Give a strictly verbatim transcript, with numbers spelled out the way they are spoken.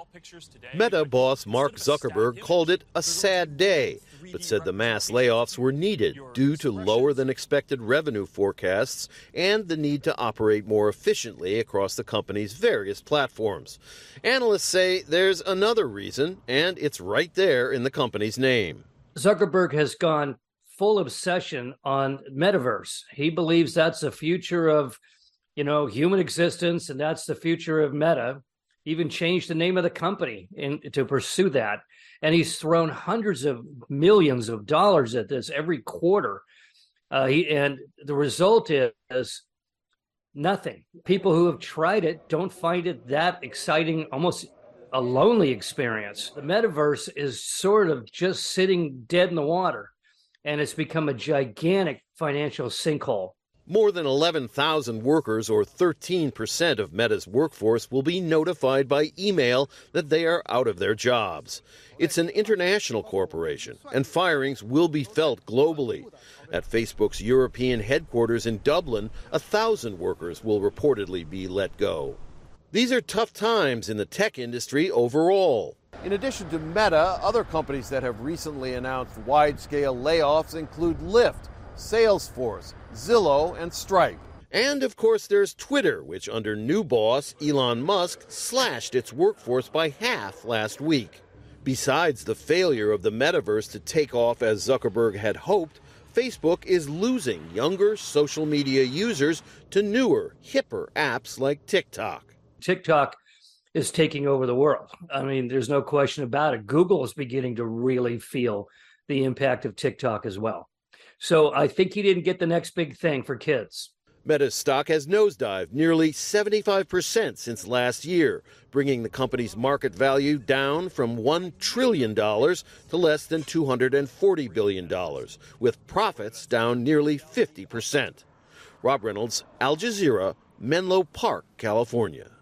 Meta boss Mark Zuckerberg called it a sad day, but said the mass layoffs were needed due to lower than expected revenue forecasts and the need to operate more efficiently across the company's various platforms. Analysts say there's another reason, and it's right there in the company's name. Zuckerberg has gone full obsession on metaverse. He believes that's the future of, you know, human existence, and that's the future of Meta. Even changed the name of the company in, to pursue that. And he's thrown hundreds of millions of dollars at this every quarter. Uh, he, and the result is, is nothing. People who have tried it don't find it that exciting, almost a lonely experience. The metaverse is sort of just sitting dead in the water, and it's become a gigantic financial sinkhole. More than eleven thousand workers, or thirteen percent of Meta's workforce, will be notified by email that they are out of their jobs. It's an international corporation, and firings will be felt globally. At Facebook's European headquarters in Dublin, a thousand workers will reportedly be let go. These are tough times in the tech industry overall. In addition to Meta, other companies that have recently announced wide-scale layoffs include Lyft, Salesforce, Zillow, and Stripe. And, of course, there's Twitter, which under new boss Elon Musk slashed its workforce by half last week. Besides the failure of the metaverse to take off as Zuckerberg had hoped, Facebook is losing younger social media users to newer, hipper apps like TikTok. TikTok is taking over the world. I mean, there's no question about it. Google is beginning to really feel the impact of TikTok as well. So I think he didn't get the next big thing for kids. Meta's stock has nosedived nearly seventy-five percent since last year, bringing the company's market value down from one trillion dollars to less than two hundred forty billion dollars, with profits down nearly fifty percent. Rob Reynolds, Al Jazeera, Menlo Park, California.